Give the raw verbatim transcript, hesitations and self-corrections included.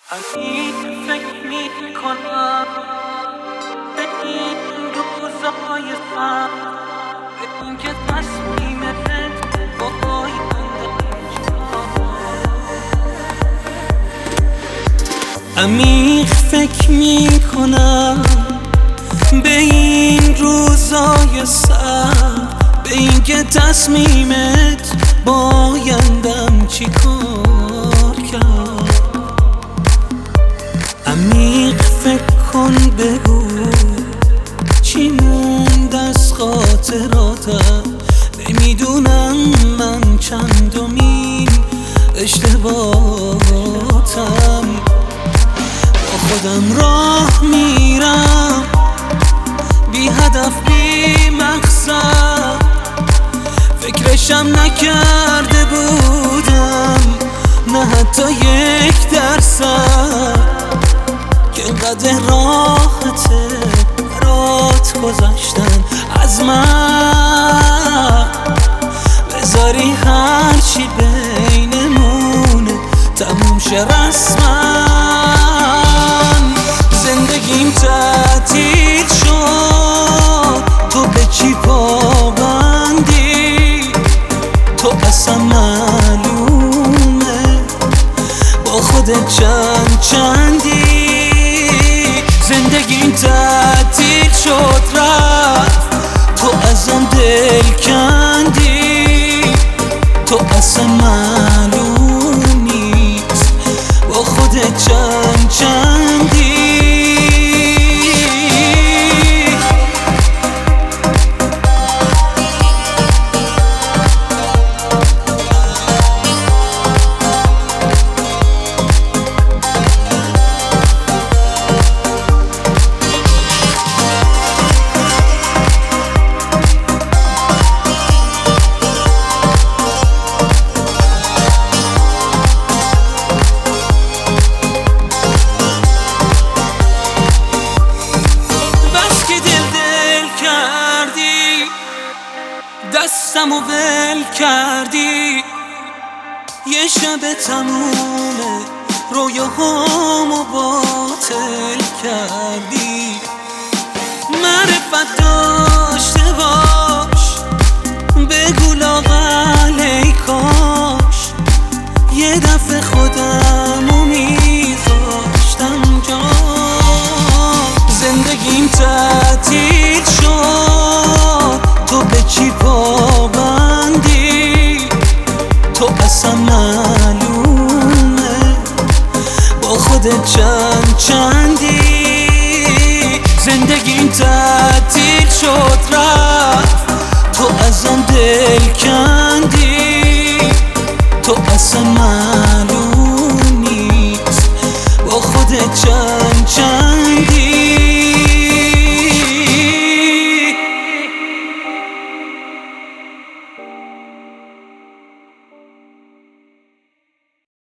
عمیق فکر میکنم به این روزای سخت، به این که تصمیمت با آینده عمیق فکر میکنم به این روزای سخت، به این که تصمیمت با آیندم چی کار کرد. عمیق فکر کن بگو چی موند از خاطراتم. نمیدونم من چندمین اشتباهاتم. با خودم راه میرم بی هدف بی مقصد، فکرشم نکرده بودم نه حتی یک درصد که اینقدر راحته برات گذاشتن از من. بذاری هرچی بینمونه تموم شه رسما. زندگیم تعطیل شد، تو به چی پابندی؟ تو اصلا معلومه با خودت چند چندی. زندگیم تعطیل شد رفت، تو ازم دل کندی. تو اصلا معلوم نیست با خودت چند چندی. دستمو ول کردی، یه شب تمومه رویاهامو باطل کردی. معرفت داشته باش بگو لااقل ای کاش یه دفعه خودمو میذاشتم جا. زندگیم تعطیل شد، تو به چی پابندی؟ تو اصلا معلومه با خودت چند چندی. زندگیم تعطیل شد،